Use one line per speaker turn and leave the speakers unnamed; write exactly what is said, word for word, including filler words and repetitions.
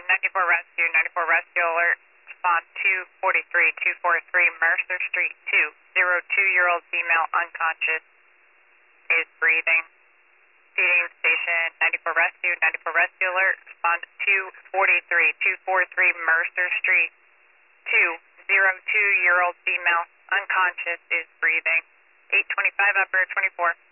ninety-four Rescue, ninety-four Rescue Alert. Respond two forty-three, two forty-three Mercer Street, two. Zero two-year-old female unconscious is breathing. Feeding station, ninety-four Rescue, ninety-four Rescue Alert. Respond two forty-three, two forty-three Mercer Street, two. Zero two-year-old female unconscious is breathing. eight twenty-five Upper twenty-four.